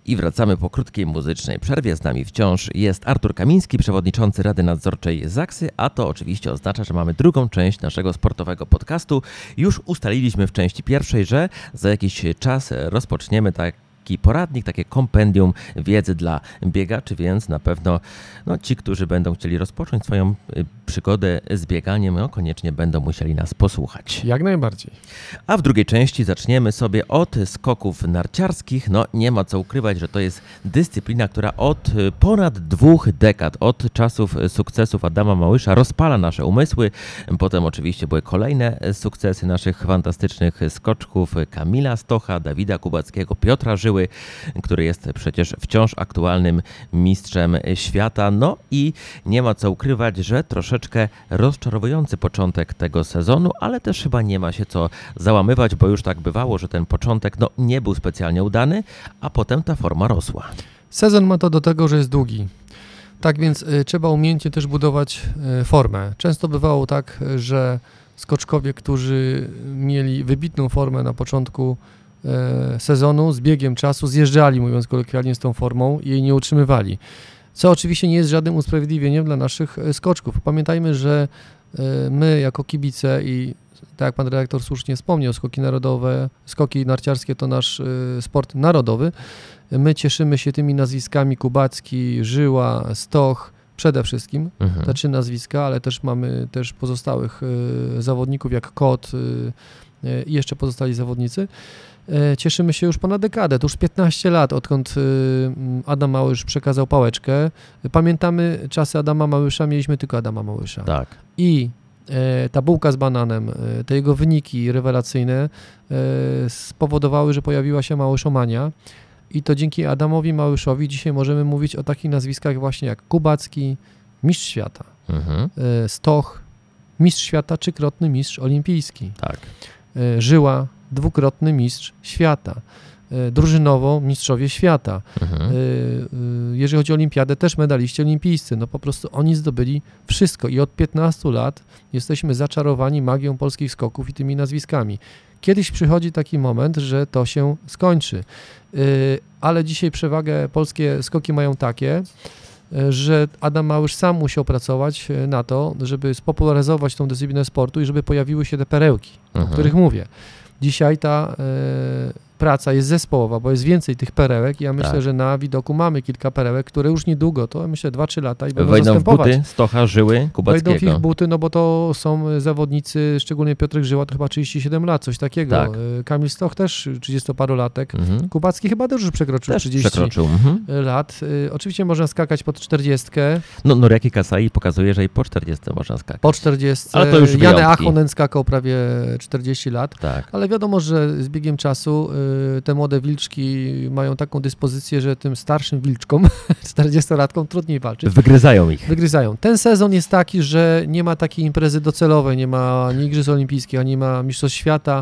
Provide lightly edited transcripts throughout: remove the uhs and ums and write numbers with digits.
I wracamy po krótkiej muzycznej przerwie. Z nami wciąż jest Artur Kamiński, przewodniczący Rady Nadzorczej Zaksy, a to oczywiście oznacza, że mamy drugą część naszego sportowego podcastu. Już ustaliliśmy w części pierwszej, że za jakiś czas rozpoczniemy taki poradnik, takie kompendium wiedzy dla biegaczy, więc na pewno ci, którzy będą chcieli rozpocząć swoją przygodę z bieganiem, koniecznie będą musieli nas posłuchać. Jak najbardziej. A w drugiej części zaczniemy sobie od skoków narciarskich. Nie ma co ukrywać, że to jest dyscyplina, która od ponad 2 dekad, od czasów sukcesów Adama Małysza rozpala nasze umysły. Potem oczywiście były kolejne sukcesy naszych fantastycznych skoczków Kamila Stocha, Dawida Kubackiego, Piotra Żyły, który jest przecież wciąż aktualnym mistrzem świata. I nie ma co ukrywać, że troszeczkę rozczarowujący początek tego sezonu, ale też chyba nie ma się co załamywać, bo już tak bywało, że ten początek nie był specjalnie udany, a potem ta forma rosła. Sezon ma to do tego, że jest długi. Tak więc trzeba umiejętnie też budować formę. Często bywało tak, że skoczkowie, którzy mieli wybitną formę na początku sezonu, z biegiem czasu zjeżdżali, mówiąc kolokwialnie, z tą formą i jej nie utrzymywali. Co oczywiście nie jest żadnym usprawiedliwieniem dla naszych skoczków. Pamiętajmy, że my jako kibice i tak jak pan redaktor słusznie wspomniał, skoki narciarskie to nasz sport narodowy. My cieszymy się tymi nazwiskami Kubacki, Żyła, Stoch, przede wszystkim te 3 nazwiska, ale też mamy też pozostałych zawodników jak Kot i jeszcze pozostali zawodnicy. Cieszymy się już ponad dekadę, to już 15 lat, odkąd Adam Małysz przekazał pałeczkę. Pamiętamy czasy Adama Małysza, mieliśmy tylko Adama Małysza. Tak. I ta bułka z bananem, te jego wyniki rewelacyjne spowodowały, że pojawiła się Małyszomania i to dzięki Adamowi Małyszowi dzisiaj możemy mówić o takich nazwiskach właśnie jak Kubacki, mistrz świata, Stoch, mistrz świata, 3-krotny mistrz olimpijski, tak. Żyła, 2-krotny mistrz świata, drużynowo mistrzowie świata. Jeżeli chodzi o olimpiadę, też medaliści olimpijscy. Po prostu oni zdobyli wszystko i od 15 lat jesteśmy zaczarowani magią polskich skoków i tymi nazwiskami. Kiedyś przychodzi taki moment, że to się skończy, ale dzisiaj przewagę polskie skoki mają takie, że Adam Małysz sam musiał pracować na to, żeby spopularyzować tą dyscyplinę sportu i żeby pojawiły się te perełki, o których mówię. Dzisiaj ta praca jest zespołowa, bo jest więcej tych perełek. Ja myślę, że na widoku mamy kilka perełek, które już niedługo, to myślę 2-3 lata i będą zastępować. Wejdą w buty Stocha, Żyły, Kubackiego. Wejdą w ich buty, bo to są zawodnicy, szczególnie Piotrek Żyła, to chyba 37 lat, coś takiego. Tak. Kamil Stoch też 30-parolatek. Kubacki chyba też już przekroczył 30 lat. Oczywiście można skakać pod 40. Noriaki Kasai pokazuje, że i po 40 można skakać. Po 40. Ale to już Jan Ahonen skakał prawie 40 lat. Tak. Ale wiadomo, że z biegiem czasu te młode wilczki mają taką dyspozycję, że tym starszym wilczkom, 40-latkom trudniej walczyć. Wygryzają. Ten sezon jest taki, że nie ma takiej imprezy docelowej, nie ma ani Igrzysk Olimpijskich, ani ma Mistrzostw Świata.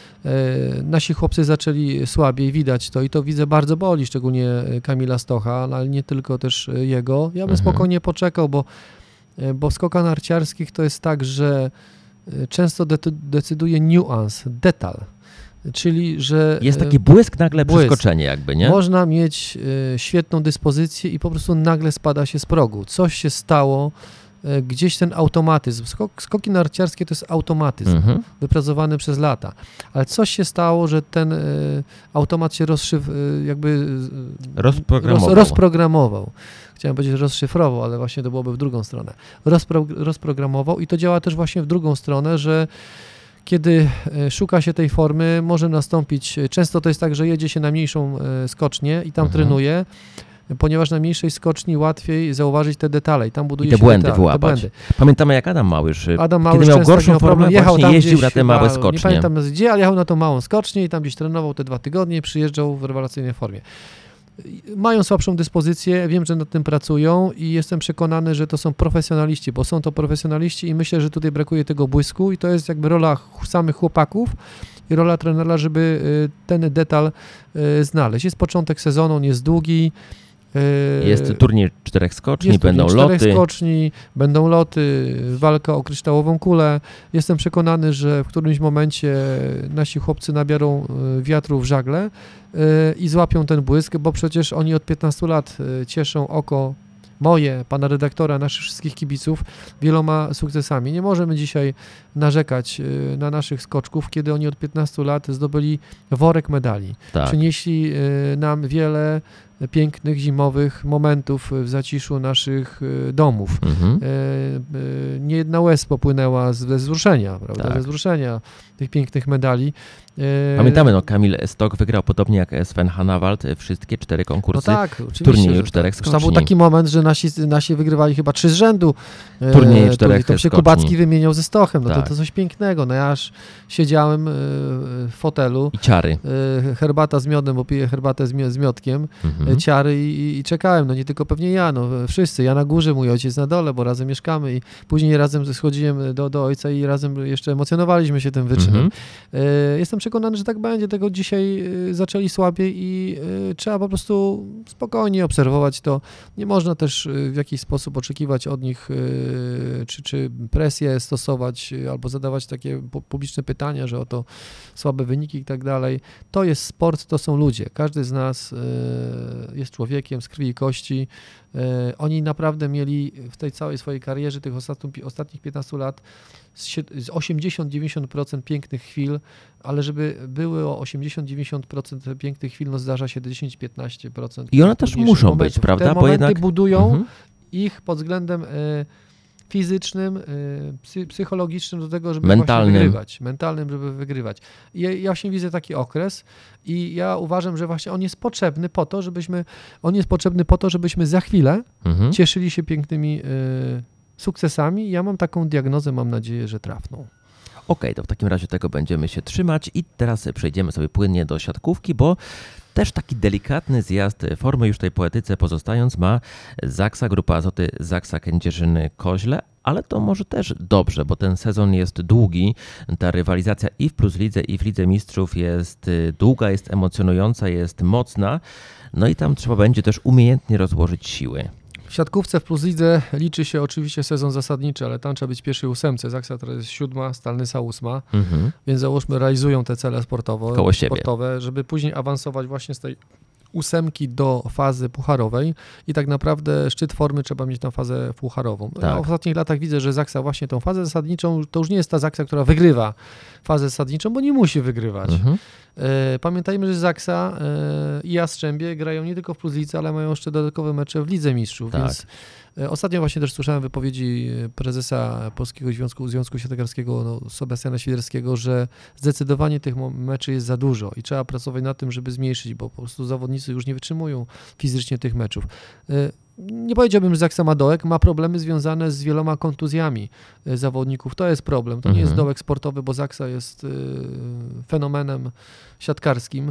Nasi chłopcy zaczęli słabiej, widać to i to widzę bardzo boli, szczególnie Kamila Stocha, ale nie tylko też jego. Ja bym spokojnie poczekał, bo w skokach narciarskich to jest tak, że często decyduje niuans, detal. Czyli, że jest taki błysk, nagle przeskoczenie jakby, nie? Można mieć świetną dyspozycję i po prostu nagle spada się z progu. Coś się stało, gdzieś ten automatyzm. Skoki narciarskie to jest automatyzm wypracowany przez lata. Ale coś się stało, że ten automat się rozprogramował. Chciałem powiedzieć, że rozszyfrował, ale właśnie to byłoby w drugą stronę. Rozprogramował i to działa też właśnie w drugą stronę, że kiedy szuka się tej formy, może nastąpić, często to jest tak, że jedzie się na mniejszą skocznię i tam trenuje, ponieważ na mniejszej skoczni łatwiej zauważyć te detale i tam buduje się błędy wyłapać. Pamiętamy jak Adam Małysz, kiedy miał gorszą formę, właśnie jeździł na te małe skocznie. Nie pamiętam gdzie, ale jechał na tą małą skocznię i tam gdzieś trenował te 2 tygodnie i przyjeżdżał w rewelacyjnej formie. Mają słabszą dyspozycję, wiem, że nad tym pracują i jestem przekonany, że to są profesjonaliści, bo są to profesjonaliści i myślę, że tutaj brakuje tego błysku i to jest jakby rola samych chłopaków i rola trenera, żeby ten detal znaleźć. Jest początek sezonu, on jest długi, Jest turniej 4 skoczni, Jest będą turniej 4 loty. skoczni, będą loty, walka o kryształową kulę. Jestem przekonany, że w którymś momencie nasi chłopcy nabiorą wiatru w żagle i złapią ten błysk, bo przecież oni od 15 lat cieszą oko moje, pana redaktora, naszych wszystkich kibiców wieloma sukcesami. Nie możemy dzisiaj narzekać na naszych skoczków, kiedy oni od 15 lat zdobyli worek medali. Tak. Przynieśli nam wiele pięknych zimowych momentów w zaciszu naszych domów. Nie jedna łez popłynęła ze wzruszenia, prawda? Tak. Ze wzruszenia tych pięknych medali. Pamiętamy, Kamil Stok wygrał podobnie jak Sven Hannawald wszystkie 4 konkursy w turnieju 4 skoczni. Tam był taki moment, że nasi wygrywali chyba 3 z rzędu. Turniej 4 To się skoczni. Kubacki wymieniał ze Stochem. No Tak. to coś pięknego. No ja aż siedziałem w fotelu. I ciary. Herbata z miodem, bo piję herbatę z miodkiem. Ciary i czekałem. No nie tylko pewnie ja, no wszyscy. Ja na górze, mój ojciec na dole, bo razem mieszkamy i później razem schodziłem do ojca i razem jeszcze emocjonowaliśmy się tym wyczynem. Jestem przekonany, że tak będzie. Tego dzisiaj zaczęli słabiej i trzeba po prostu spokojnie obserwować to. Nie można też w jakiś sposób oczekiwać od nich, czy presję stosować, albo zadawać takie publiczne pytania, że oto słabe wyniki i tak dalej. To jest sport, to są ludzie. Każdy z nas jest człowiekiem z krwi i kości. Oni naprawdę mieli w tej całej swojej karierze, tych ostatnich 15 lat, z 80-90% pięknych chwil, ale żeby były o 80-90% pięknych chwil, no zdarza się 10-15%. I one też muszą momentów. być, prawda? Te Bo momenty jednak budują ich pod względem fizycznym, psychologicznym do tego, żeby mentalnym. właśnie wygrywać. Mentalnym, żeby wygrywać. I ja właśnie widzę taki okres i ja uważam, że właśnie on jest potrzebny po to, żebyśmy za chwilę cieszyli się pięknymi sukcesami. Ja mam taką diagnozę, mam nadzieję, że trafną. Okej, to w takim razie tego będziemy się trzymać i teraz przejdziemy sobie płynnie do siatkówki, bo też taki delikatny zjazd formy już tej poetyce pozostając ma Zaksa, Grupa Azoty Zaksa Kędzierzyn-Koźle, ale to może też dobrze, bo ten sezon jest długi, ta rywalizacja i w Plus Lidze, i w Lidze Mistrzów jest długa, jest emocjonująca, jest mocna, no i tam trzeba będzie też umiejętnie rozłożyć siły. W siatkówce w Plus Lidze liczy się oczywiście sezon zasadniczy, ale tam trzeba być w pierwszej 8. Zaksa to jest 7, Stalnysa 8, więc załóżmy realizują te cele sportowe, żeby później awansować właśnie z tej 8 do fazy pucharowej i tak naprawdę szczyt formy trzeba mieć na fazę pucharową. Tak. Ja w ostatnich latach widzę, że Zaksa właśnie tą fazę zasadniczą, to już nie jest ta Zaksa, która wygrywa fazę zasadniczą, bo nie musi wygrywać. Pamiętajmy, że Zaksa i Jastrzębie grają nie tylko w Plus Lidze, ale mają jeszcze dodatkowe mecze w Lidze Mistrzów, Tak. więc ostatnio właśnie też słyszałem wypowiedzi prezesa Polskiego Związku Siatkarskiego Sebastiana Świderskiego, że zdecydowanie tych meczy jest za dużo i trzeba pracować nad tym, żeby zmniejszyć, bo po prostu zawodnicy już nie wytrzymują fizycznie tych meczów. Nie powiedziałbym, że Zaksa ma dołek, ma problemy związane z wieloma kontuzjami zawodników. To jest problem. To nie jest dołek sportowy, bo Zaksa jest fenomenem siatkarskim.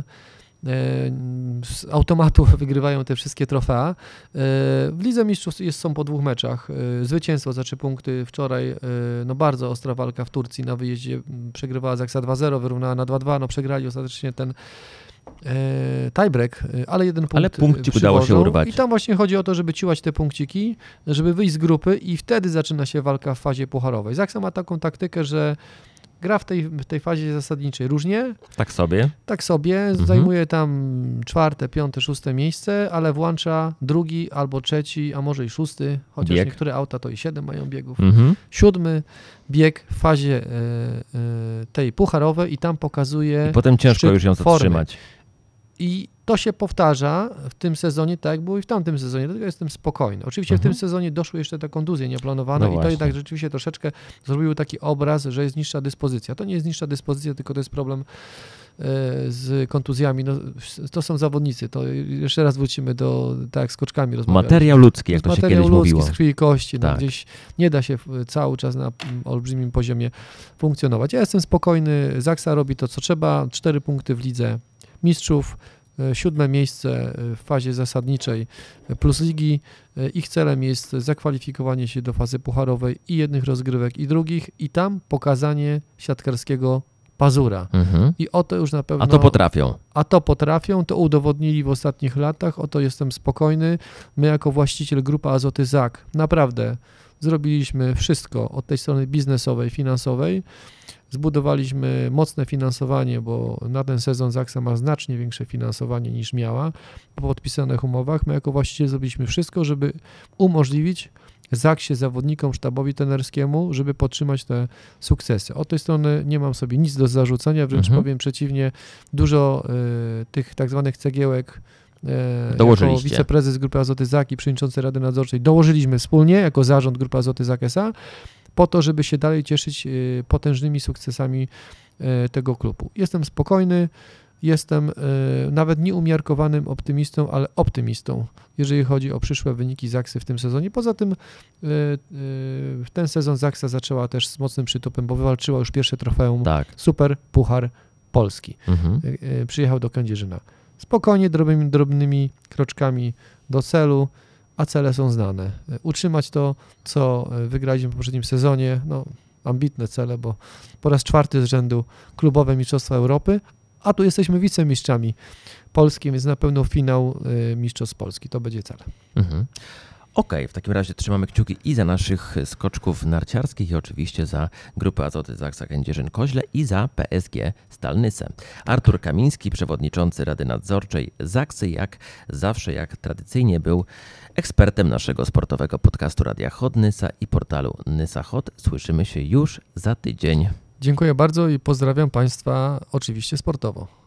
Z automatu wygrywają te wszystkie trofea. W Lidze Mistrzów są po 2 meczach. Zwycięstwo za 3 punkty. Wczoraj bardzo ostra walka w Turcji na wyjeździe. Przegrywała Zaksa 2-0, wyrównała na 2-2. Przegrali ostatecznie ten tiebreak, ale jeden punkt. Ale punkcik udało się urwać. I tam właśnie chodzi o to, żeby ciłać te punkciki, żeby wyjść z grupy i wtedy zaczyna się walka w fazie pucharowej. Zaksa ma taką taktykę, że gra w tej fazie zasadniczej różnie. Tak sobie. Zajmuje tam 4., 5., 6. miejsce, ale włącza 2. albo 3., a może i 6., chociaż bieg. Niektóre auta to i 7 mają biegów. 7. bieg w fazie tej pucharowej i tam pokazuje I potem ciężko już ją formy. zatrzymać. I to się powtarza w tym sezonie, tak jak było i w tamtym sezonie, dlatego jestem spokojny. Oczywiście w tym sezonie doszły jeszcze te kontuzje nieplanowane i to jednak rzeczywiście troszeczkę zrobiły taki obraz, że jest niższa dyspozycja. To nie jest niższa dyspozycja, tylko to jest problem z kontuzjami. To są zawodnicy. To jeszcze raz wrócimy do, tak jak z koczkami rozmawialiśmy. Materiał ludzki, jak to się kiedyś mówiło. Z krwi i kości. Tak. Gdzieś nie da się cały czas na olbrzymim poziomie funkcjonować. Ja jestem spokojny. Zaksa robi to, co trzeba. 4 punkty w Lidze Mistrzów. 7. miejsce w fazie zasadniczej Plus Ligi. Ich celem jest zakwalifikowanie się do fazy pucharowej i jednych rozgrywek, i drugich, i tam pokazanie siatkarskiego pazura. I o to już na pewno... A to potrafią. To udowodnili w ostatnich latach, o to jestem spokojny. My jako właściciel Grupy Azoty ZAK naprawdę zrobiliśmy wszystko od tej strony biznesowej, finansowej. Zbudowaliśmy mocne finansowanie, bo na ten sezon Zaksa ma znacznie większe finansowanie niż miała po podpisanych umowach. My jako właściciel zrobiliśmy wszystko, żeby umożliwić Zaksie, zawodnikom, sztabowi trenerskiemu, żeby podtrzymać te sukcesy. Od tej strony nie mam sobie nic do zarzucenia, wręcz powiem przeciwnie, dużo tych tak zwanych cegiełek jako wiceprezes Grupy Azoty ZAK i przewodniczący Rady Nadzorczej dołożyliśmy wspólnie jako zarząd Grupy Azoty ZAK S.A. po to, żeby się dalej cieszyć potężnymi sukcesami tego klubu. Jestem spokojny, jestem nawet nieumiarkowanym optymistą, ale optymistą, jeżeli chodzi o przyszłe wyniki Zaksy w tym sezonie. Poza tym ten sezon Zaksa zaczęła też z mocnym przytupem, bo wywalczyła już pierwsze trofeum Super Puchar Polski. Przyjechał do Kędzierzyna. Spokojnie, drobnymi kroczkami do celu, a cele są znane. Utrzymać to, co wygraliśmy w poprzednim sezonie, ambitne cele, bo po raz 4 z rzędu klubowe Mistrzostwa Europy, a tu jesteśmy wicemistrzami Polski, więc na pewno finał Mistrzostw Polski. To będzie cel. Okej, w takim razie trzymamy kciuki i za naszych skoczków narciarskich i oczywiście za Grupę Azoty Zaksa Kędzierzyn-Koźle i za PSG Stal Nyse. Artur Kamiński, przewodniczący Rady Nadzorczej Zaksy, jak zawsze, jak tradycyjnie był ekspertem naszego sportowego podcastu Radia Hot Nysa i portalu Nysa Hot. Słyszymy się już za tydzień. Dziękuję bardzo i pozdrawiam Państwa oczywiście sportowo.